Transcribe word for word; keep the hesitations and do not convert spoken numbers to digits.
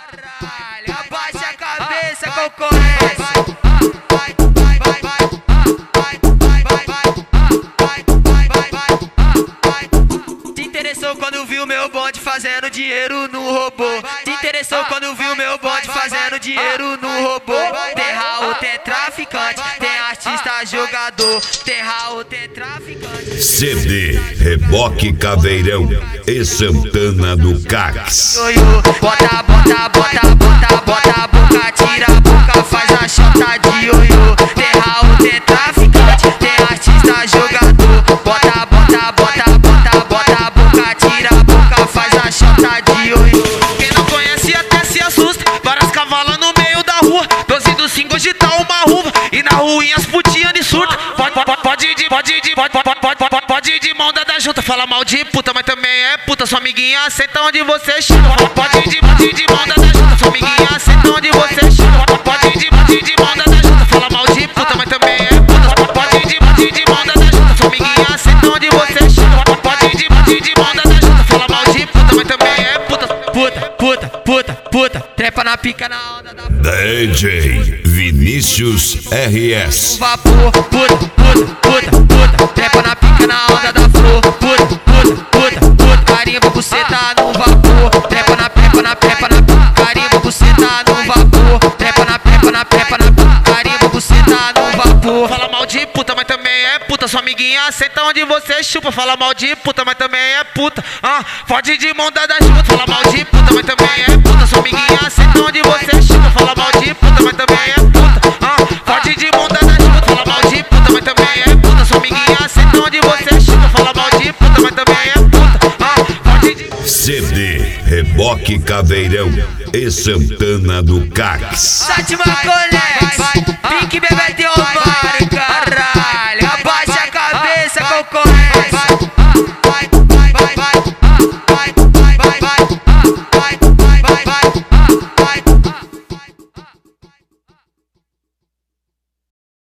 caralho. Abaixa a cabeça, concorrência. Te interessou quando viu meu bonde fazendo dinheiro no robô. Te interessou quando viu meu bonde fazendo dinheiro no robô. Tem Raul, tem traficante, tem artista jogador. Tem Raul, tem traficante. C D, Reboque Caveirão e Santana do Cax. Bota, bota, bota, bota, bota a boca, tira a boca, faz a chota de ioiô. Tem Raul, tem traficante, tem artista jogador. Bota, bota, bota, bota, bota a boca, tira a boca, faz a chota de ioiô. Quem não conhece até se assusta, várias cavalas no meio da rua. Doze do cinco hoje tá uma ruva, e na ruinha as putinhas de surta. Pode, pode, pode ir de, pode ir de, pode, pode, pode, pode, pode ir de mão dada junta. Fala mal de puta, mas também é puta. Sua amiguinha aceita onde você chupa. Pode ir de, pode ir de mão dada junta. Sua amiguinha aceita onde você chupa. Pode ir de, pode ir de mão dada junta. Fala mal de puta, mas também é puta. Pode ir de, pode ir de mão dada junta. Sua amiguinha aceita onde você chupa. Pode ir de, pode ir de mão dada junta. Fala mal de puta, mas também é puta. Puta, puta, puta, puta. Trepa na pica na onda da D J Vinícius R S. Vapor, puta, puta, puta, puta. Trepa na pica na onda da flor. Puta, puta, puta, puta. Carimba, buceta no vapor. Trepa na trepa na trepa na carimba, buceta no vapor. Trepa na trepa na trepa na carimba, buceta no vapor. Fala mal de puta, mas também é puta. Sua amiguinha aceita onde você chupa. Fala mal de puta, mas também é puta. Ah, pode ir de mão dada junto. Fala mal de puta, mas também é puta. Sua amiguinha aceita onde você chupa. Fala mal de puta, mas também é puta. Ah, pode ir de mão dada junto. Fala mal de puta, mas também é puta. Sua amiguinha aceita onde você chupa. Fala mal de puta, mas também é puta. Ah, pode ir de... C D, Reboque Caveirão e Santana do Cax. Sátima Colex, Pink